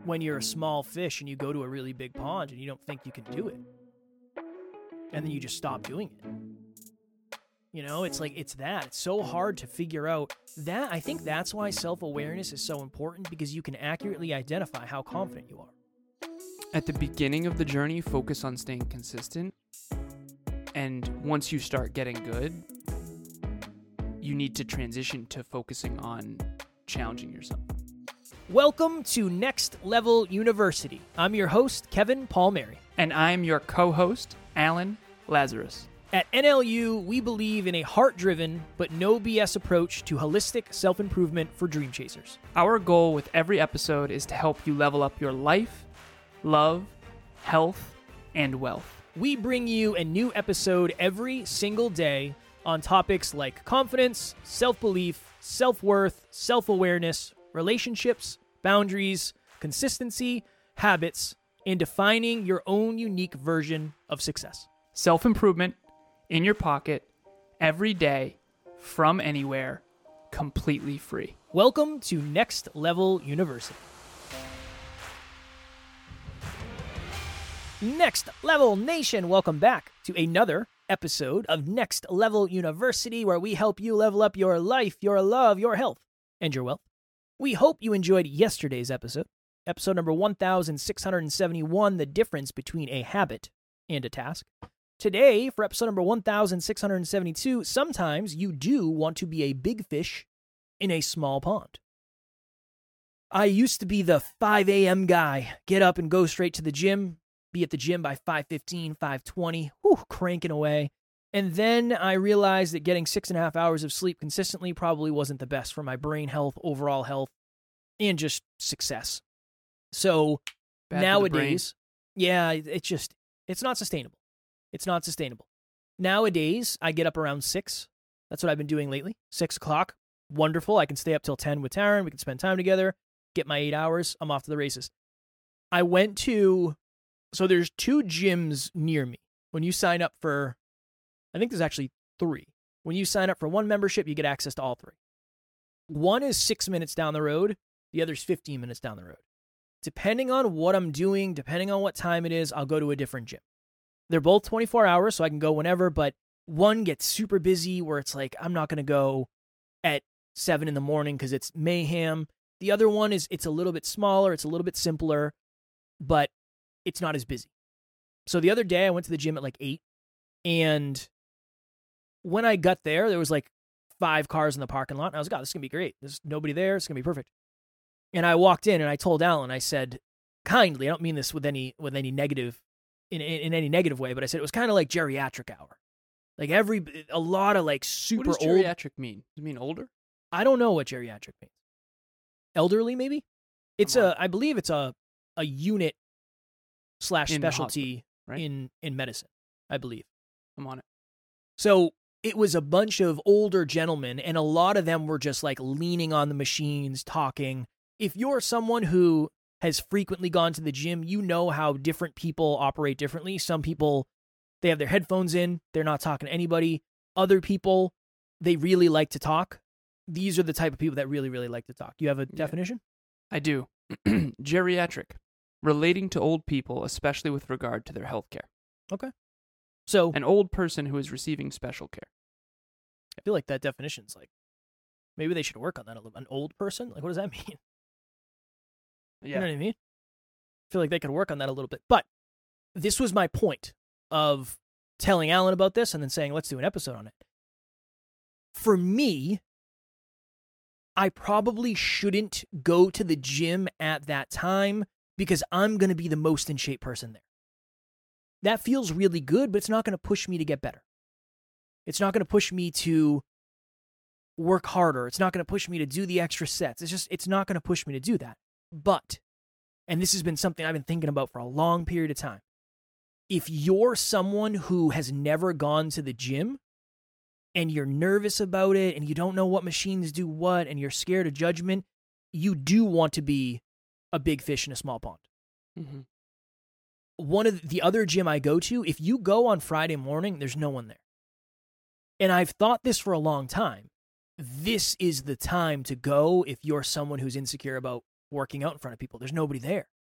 when you're a small fish and you go to a really big pond and you don't think you can do it. And then you just stop doing it. You know, it's like, it's so hard to figure out that. I think that's why self-awareness is so important, because you can accurately identify how confident you are. At the beginning of the journey, focus on staying consistent. And once you start getting good, you need to transition to focusing on challenging yourself. Welcome to Next Level University. I'm your host, Kevin Palmieri. And I'm your co-host, Alan Lazarus. At NLU, we believe in a heart-driven but no BS approach to holistic self-improvement for dream chasers. Our goal with every episode is to help you level up your life, love, health, and wealth. We bring you a new episode every single day on topics like confidence, self-belief, self-worth, self-awareness, relationships, boundaries, consistency, habits, and defining your own unique version of success. Self-improvement in your pocket, every day, from anywhere, completely free. Welcome to Next Level University. Next Level Nation, welcome back to another episode of Next Level University, where we help you level up your life, your love, your health, and your wealth. We hope you enjoyed yesterday's episode number 1671, the difference between a habit and a task. Today, for episode number 1672, sometimes you do want to be a big fish in a small pond. I used to be the 5 a.m. guy, get up and go straight to the gym, be at the gym by 5:15, 5:20, cranking away. And then I realized that getting 6.5 hours of sleep consistently probably wasn't the best for my brain health, overall health, and just success. So nowadays, it's not sustainable. It's not sustainable. Nowadays, I get up around 6. That's what I've been doing lately. 6 o'clock. Wonderful. I can stay up till 10 with Taryn. We can spend time together. Get my 8 hours. I'm off to the races. So there's 2 gyms near me. When you sign up for, I think there's actually 3. When you sign up for one membership, you get access to all 3. One is 6 minutes down the road. The other's 15 minutes down the road. Depending on what I'm doing, depending on what time it is, I'll go to a different gym. They're both 24 hours, so I can go whenever, but one gets super busy where it's like, I'm not going to go at 7 in the morning because it's mayhem. The other one it's a little bit smaller, it's a little bit simpler, but it's not as busy. So the other day I went to the gym at like 8, and when I got there was like 5 cars in the parking lot, and I was like, this is going to be great. There's nobody there, it's going to be perfect. And I walked in and I told Alan, I said, kindly, I don't mean this with any negative, in any negative way, but I said it was kind of like geriatric hour. Like a lot of like super old. What does geriatric mean? Does it mean older? I don't know what geriatric means. Elderly, maybe? I believe it's a unit / specialty right? in medicine, I believe. I'm on it. So it was a bunch of older gentlemen, and a lot of them were just like leaning on the machines, talking. If you're someone who has frequently gone to the gym, you know how different people operate differently. Some people, they have their headphones in, they're not talking to anybody. Other people, they really like to talk. These are the type of people that really, really like to talk. You have a definition? I do. Geriatric, relating to old people, especially with regard to their health care. Okay. So an old person who is receiving special care. I feel like that definition's like, maybe they should work on that a little bit. An old person? Like, what does that mean? Yeah. You know what I mean? I feel like they could work on that a little bit. But this was my point of telling Alan about this and then saying, let's do an episode on it. For me, I probably shouldn't go to the gym at that time because I'm going to be the most in shape person there. That feels really good, but it's not going to push me to get better. It's not going to push me to work harder. It's not going to push me to do the extra sets. It's not going to push me to do that. But, and this has been something I've been thinking about for a long period of time, if you're someone who has never gone to the gym and you're nervous about it and you don't know what machines do what and you're scared of judgment, you do want to be a big fish in a small pond. Mm-hmm. One of the other gym I go to, if you go on Friday morning, there's no one there. And I've thought this for a long time. This is the time to go if you're someone who's insecure about working out in front of people. There's nobody there.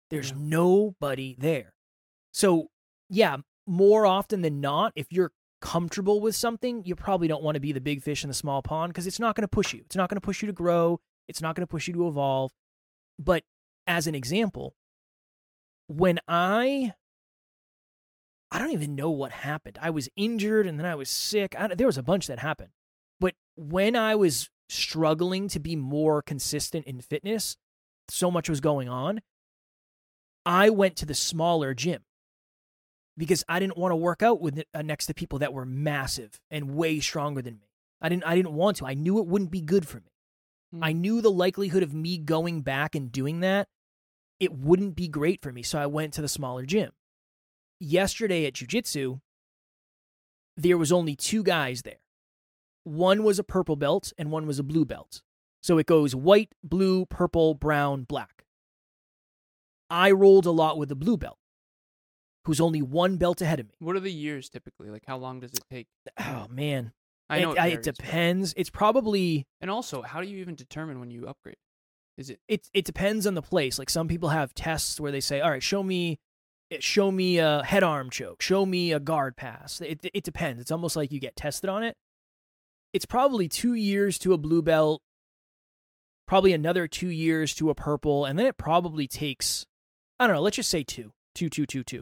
There's Yeah. nobody there. So, yeah, more often than not, if you're comfortable with something, you probably don't want to be the big fish in the small pond because it's not going to push you. It's not going to push you to grow. It's not going to push you to evolve. But as an example, when I don't even know what happened. I was injured and then I was sick. There was a bunch that happened. But when I was struggling to be more consistent in fitness, so much was going on, I went to the smaller gym because I didn't want to work out with next to people that were massive and way stronger than me. I didn't want to. I knew it wouldn't be good for me. I knew the likelihood of me going back and doing that, it wouldn't be great for me. So I went to the smaller gym. Yesterday at jiu-jitsu, there was only 2 guys there. One was a purple belt and one was a blue belt. So it goes white, blue, purple, brown, black. I rolled a lot with the blue belt, who's only 1 belt ahead of me. What are the years typically? Like, how long does it take? Oh, man. I know it depends. It's probably... And also, how do you even determine when you upgrade? Is it... It depends on the place. Like, some people have tests where they say, all right, show me a head arm choke, show me a guard pass. It depends. It's almost like you get tested on it. It's probably 2 years to a blue belt, probably another 2 years to a purple, and then it probably takes, I don't know, let's just say 2. Okay.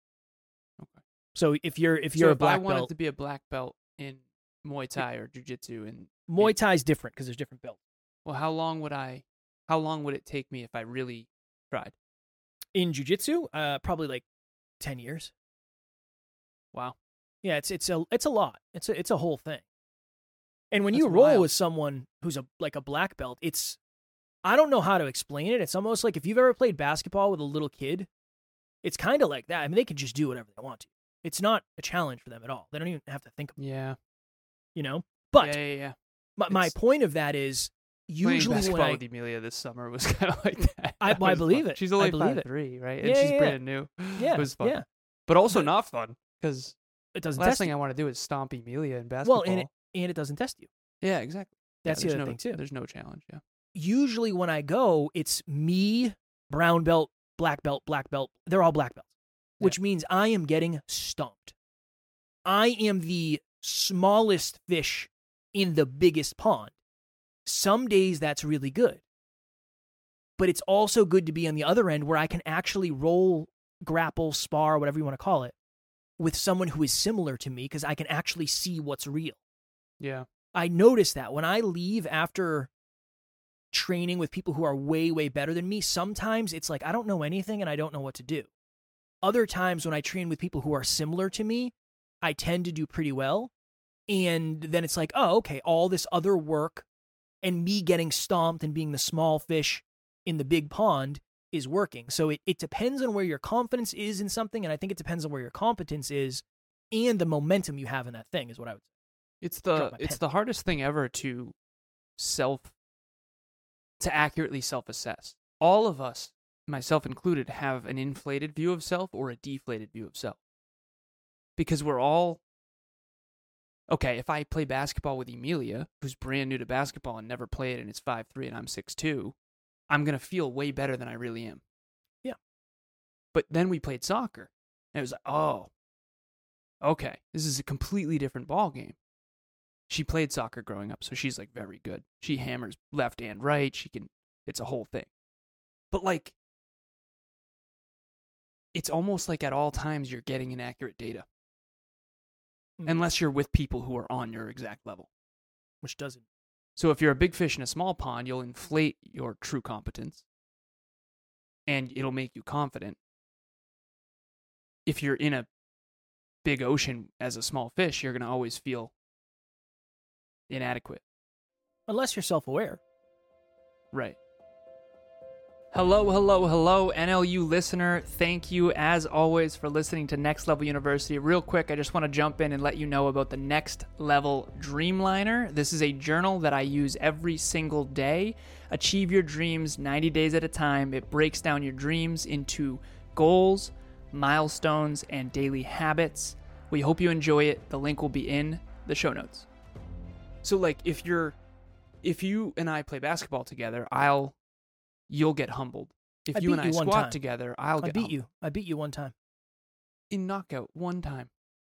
So if you're a black I wanted belt, to be a black belt in Muay Thai or Jiu-Jitsu, and Muay Thai is different because there's different belts. Well, how long would it take me if I really tried? In Jiu-Jitsu, probably like 10 years. Wow. Yeah, it's a lot. It's a whole thing. And when That's you roll wild. with someone who's a black belt, I don't know how to explain it. It's almost like if you've ever played basketball with a little kid, it's kind of like that. I mean, they can just do whatever they want to. It's not a challenge for them at all. They don't even have to think about it. Yeah. You know? But Yeah. my point of that is Playing usually basketball when with Emilia this summer was kind of like that. I That was believe fun. it. She's I only believe it. 5'3", right? Yeah, And she's yeah. brand new. Yeah, It was fun. yeah. But also not fun because it doesn't last test thing you. I want to do is stomp Emilia in basketball. Well, and it doesn't test you. Yeah, exactly. That's the there's other no, thing too. There's no challenge, yeah. Usually when I go, it's me, brown belt, black belt, black belt. They're all black belts, which means I am getting stomped. I am the smallest fish in the biggest pond. Some days that's really good. But it's also good to be on the other end where I can actually roll, grapple, spar, whatever you want to call it, with someone who is similar to me because I can actually see what's real. Yeah. I notice that when I leave after training with people who are way, way better than me, sometimes it's like I don't know anything and I don't know what to do. Other times when I train with people who are similar to me, I tend to do pretty well. And then it's like, oh, okay, all this other work and me getting stomped and being the small fish in the big pond is working. So it depends on where your confidence is in something, and I think it depends on where your competence is and the momentum you have in that thing is what I would say. It's Drop my the pen. hardest thing ever to accurately self-assess. All of us, myself included, have an inflated view of self or a deflated view of self. Because we're all okay, if I play basketball with Emilia, who's brand new to basketball and never played and is 5'3" and I'm 6'2", I'm going to feel way better than I really am. Yeah. But then we played soccer, and it was like, oh, okay, this is a completely different ball game. She played soccer growing up, so she's like very good. She hammers left and right. It's a whole thing. But like, it's almost like at all times you're getting inaccurate data. Unless you're with people who are on your exact level. Which doesn't. So if you're a big fish in a small pond, you'll inflate your true competence. And it'll make you confident. If you're in a big ocean as a small fish, you're going to always feel inadequate. Unless you're self-aware. Right. Hello, NLU listener. Thank you, as always, for listening to Next Level University. Real quick, I just want to jump in and let you know about the Next Level Dreamliner. This is a journal that I use every single day. Achieve your dreams 90 days at a time. It breaks down your dreams into goals, milestones, and daily habits. We hope you enjoy it. The link will be in the show notes. So, like, if you and I play basketball together, you'll get humbled If I you beat and I you one squat time. together, I beat you. I beat you one time. in knockout one time.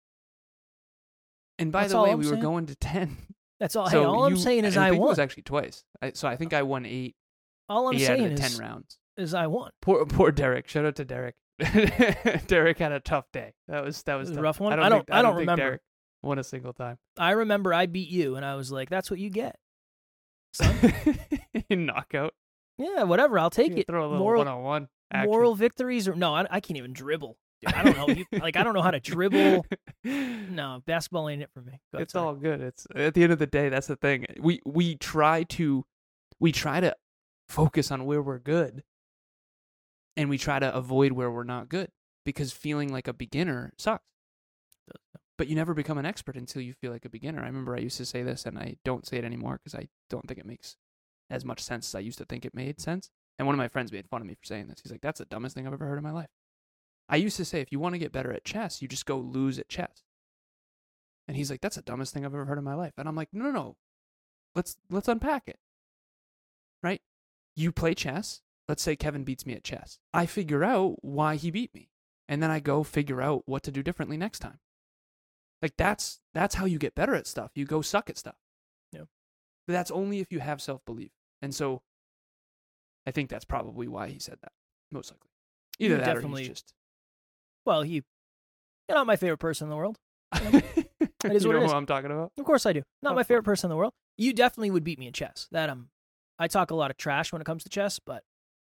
And by That's the all way, I'm we were saying. going to 10. That's all. So hey, all I'm saying is I I think it won. was actually twice. So I think I won 8 All I'm out saying of the 10 is rounds. I won. Poor Derek. Shout out to Derek. Derek had a tough day. That was It was tough. a rough one. I don't think remember. Derek won a single time. I remember I beat you, and I was like, "That's what you get, son." In knockout. Yeah, whatever. I'll take You it. throw a little Moral, one-on-one action. moral victories, or no? I can't even dribble. Dude, I don't know. I don't know how to dribble. No, basketball ain't it for me. Go ahead, It's sorry. all good. It's at the end of the day, that's the thing. We try to focus on where we're good, and we try to avoid where we're not good, because feeling like a beginner sucks. But you never become an expert until you feel like a beginner. I remember I used to say this, and I don't say it anymore because I don't think it makes as much sense as I used to think it made sense. And one of my friends made fun of me for saying this. He's like, "That's the dumbest thing I've ever heard in my life." I used to say, if you want to get better at chess, you just go lose at chess. And he's like, "That's the dumbest thing I've ever heard in my life." And I'm like, no. Let's unpack it. Right? You play chess. Let's say Kevin beats me at chess. I figure out why he beat me. And then I go figure out what to do differently next time. Like that's how you get better at stuff. You go suck at stuff. Yeah. But that's only if you have self-belief. And so I think that's probably why he said that. Most likely. Either that or he's just... Well, you're not my favorite person in the world. That is you what know it is. who I'm talking about? Of course I do. Not Oh, my favorite fun. person in the world. You definitely would beat me in chess. I talk a lot of trash when it comes to chess, but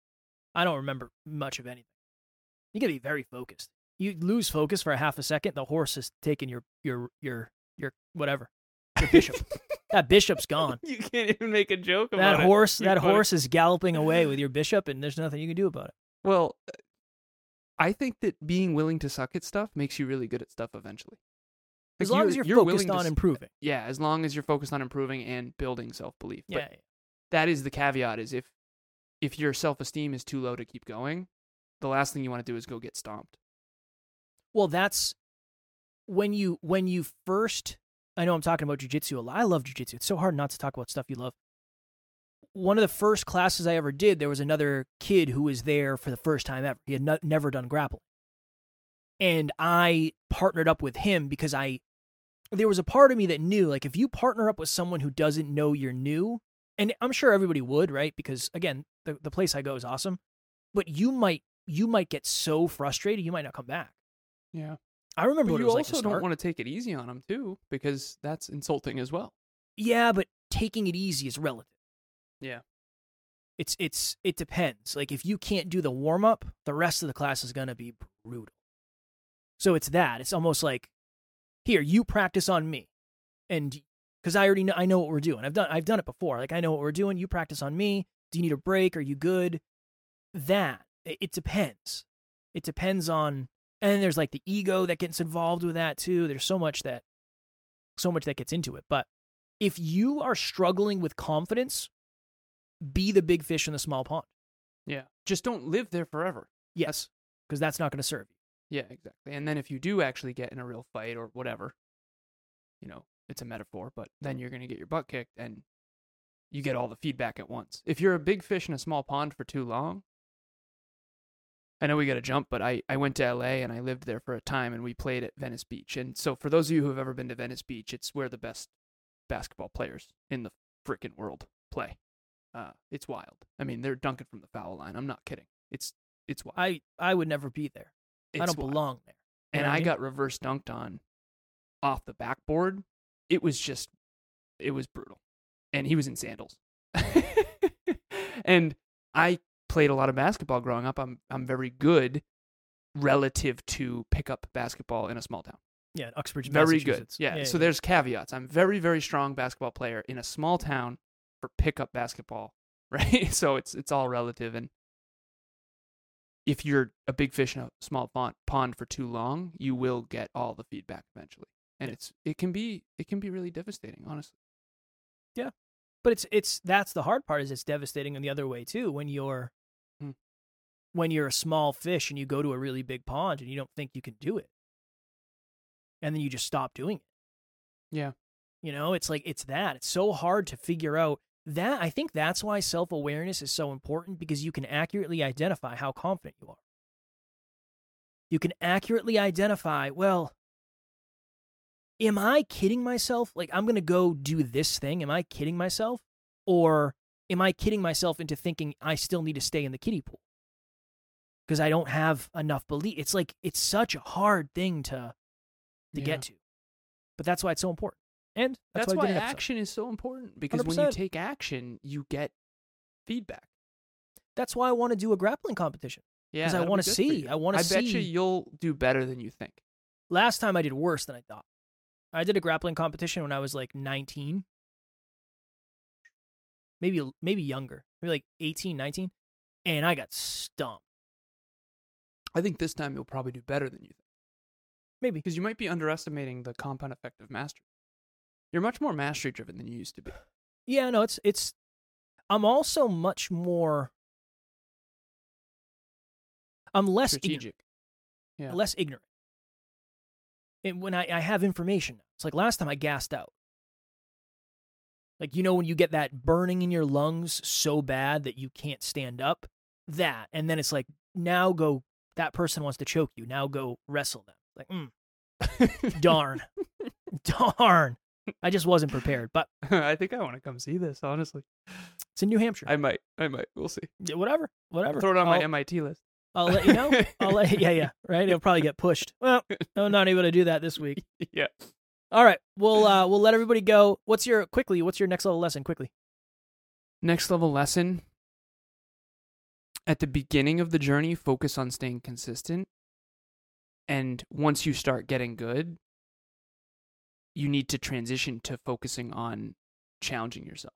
I don't remember much of anything. You gotta be very focused. You lose focus for a half a second, the horse is taking your whatever, your bishop. That bishop's gone. You can't even make a joke about That it. that horse is galloping away with your bishop, and there's nothing you can do about it. Well, I think that being willing to suck at stuff makes you really good at stuff eventually. As long as you're focused willing on improving. Yeah, as long as you're focused on improving and building self-belief. Yeah. But that is the caveat, is if your self-esteem is too low to keep going, the last thing you want to do is go get stomped. Well, that's when you first, I know I'm talking about jiu-jitsu a lot. I love jiu-jitsu. It's so hard not to talk about stuff you love. One of the first classes I ever did, there was another kid who was there for the first time ever. He had never done grappling. And I partnered up with him because there was a part of me that knew, like, if you partner up with someone who doesn't know you're new, and I'm sure everybody would, right? Because, again, the place I go is awesome. But you might get so frustrated, you might not come back. Yeah. I remember But what it you was like to also start. don't want to take it easy on them, too, because that's insulting as well. Yeah, but taking it easy is relative. Yeah. It depends. Like, if you can't do the warm-up, the rest of the class is going to be brutal. So it's that. It's almost like, here, you practice on me. And because I already know, I know what we're doing. I've done it before. Like, I know what we're doing. You practice on me. Do you need a break? Are you good? It depends. It depends on, and there's like the ego that gets involved with that too. There's so much that gets into it. But if you are struggling with confidence, be the big fish in the small pond. Yeah. Just don't live there forever. Yes, because that's not going to serve you. Yeah, exactly. And then if you do actually get in a real fight or whatever, it's a metaphor, but then you're going to get your butt kicked and you get all the feedback at once. If you're a big fish in a small pond for too long, I know we got to jump, but I went to LA and I lived there for a time and we played at Venice Beach. And so for those of you who have ever been to Venice Beach, it's where the best basketball players in the freaking world play. It's wild. I mean, they're dunking from the foul line. I'm not kidding. It's wild. I would never be there. I don't wild. belong there. You And know what I mean? got reverse dunked on off the backboard. It was brutal. And he was in sandals. And I played a lot of basketball growing up. I'm very good relative to pickup basketball in a small town. Yeah, Uxbridge, Very good. Massachusetts. Yeah. So there's caveats. I'm very, very strong basketball player in a small town for pickup basketball, right? So it's all relative. And if you're a big fish in a small pond for too long, you will get all the feedback eventually. And it can be really devastating, honestly. Yeah. But it's that's the hard part, is it's devastating in the other way too, when you're a small fish and you go to a really big pond and you don't think you can do it. And then you just stop doing it. Yeah. It's like, it's so hard to figure out. I think that's why self-awareness is so important, because you can accurately identify how confident you are. You can accurately identify, well, am I kidding myself? Like, I'm going to go do this thing. Am I kidding myself? Or am I kidding myself into thinking I still need to stay in the kiddie pool because I don't have enough belief? It's like, it's such a hard thing to get to. But that's why it's so important. And that's why action is so important, because 100%. When you take action, you get feedback. That's why I want to do a grappling competition. Yeah, because I want to see. I want to see. I bet you'll do better than you think. Last time I did worse than I thought. I did a grappling competition when I was like 19. Maybe younger. Maybe like 18, 19. And I got stomped. I think this time you'll probably do better than you think. Maybe. Because you might be underestimating the compound effect of mastery. You're much more mastery driven than you used to be. Yeah, no, it's I'm also much more, I'm less strategic. Less ignorant. When I have information, it's like last time I gassed out. Like, when you get that burning in your lungs so bad that you can't stand up, and then it's like, now go, that person wants to choke you, now go wrestle them. Like, darn. I just wasn't prepared, but I think I want to come see this, honestly. It's in New Hampshire. I might. We'll see. Yeah, whatever. Throw it on my MIT list. I'll let you know. Yeah, right? It'll probably get pushed. Well, I'm not able to do that this week. Yeah. All right. We'll let everybody go. What's your next level lesson, quickly? Next level lesson. At the beginning of the journey, focus on staying consistent. And once you start getting good, you need to transition to focusing on challenging yourself.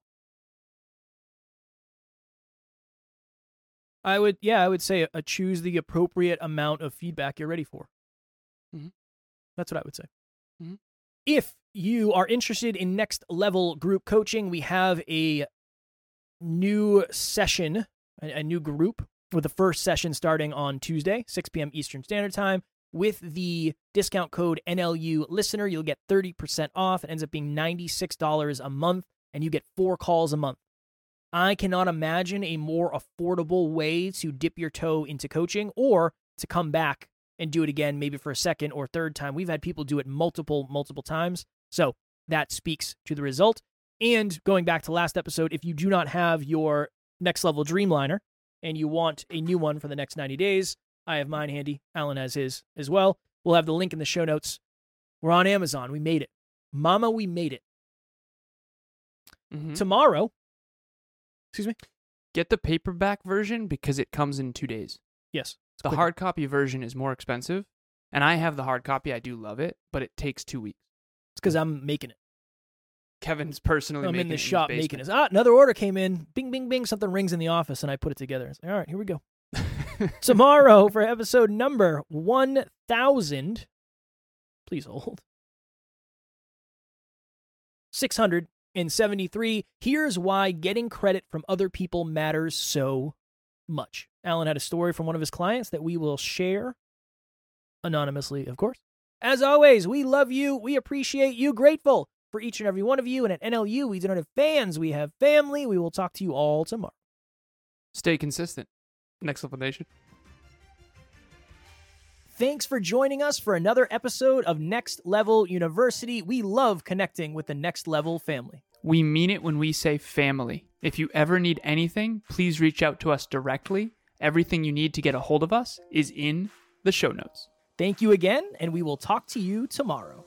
I would say choose the appropriate amount of feedback you're ready for. Mm-hmm. That's what I would say. Mm-hmm. If you are interested in next level group coaching, we have a new session, a new group, with the first session starting on Tuesday, 6 p.m. Eastern Standard Time. With the discount code NLU listener, you'll get 30% off. It ends up being $96 a month, and you get 4 calls a month. I cannot imagine a more affordable way to dip your toe into coaching or to come back and do it again, maybe for a second or third time. We've had people do it multiple times. So that speaks to the result. And going back to last episode, if you do not have your next level Dreamliner and you want a new one for the next 90 days, I have mine handy. Alan has his as well. We'll have the link in the show notes. We're on Amazon. We made it. Mama, we made it. Mm-hmm. Tomorrow, excuse me? Get the paperback version because it comes in 2 days. Yes. The hard copy version is more expensive, and I have the hard copy. I do love it, but it takes 2 weeks. It's because I'm making it. Kevin's personally making it. I'm in the shop making it. Another order came in. Bing, bing, bing. Something rings in the office, and I put it together. It's like, all right, here we go. Tomorrow for episode number 1000. Please hold. 673. Here's why getting credit from other people matters so much. Alan had a story from one of his clients that we will share anonymously, of course. As always, we love you. We appreciate you. Grateful for each and every one of you. And at NLU, we don't have fans. We have family. We will talk to you all tomorrow. Stay consistent. Next Level Nation. Thanks for joining us for another episode of Next Level University. We love connecting with the Next Level family. We mean it when we say family. If you ever need anything, please reach out to us directly. Everything you need to get a hold of us is in the show notes. Thank you again, and we will talk to you tomorrow.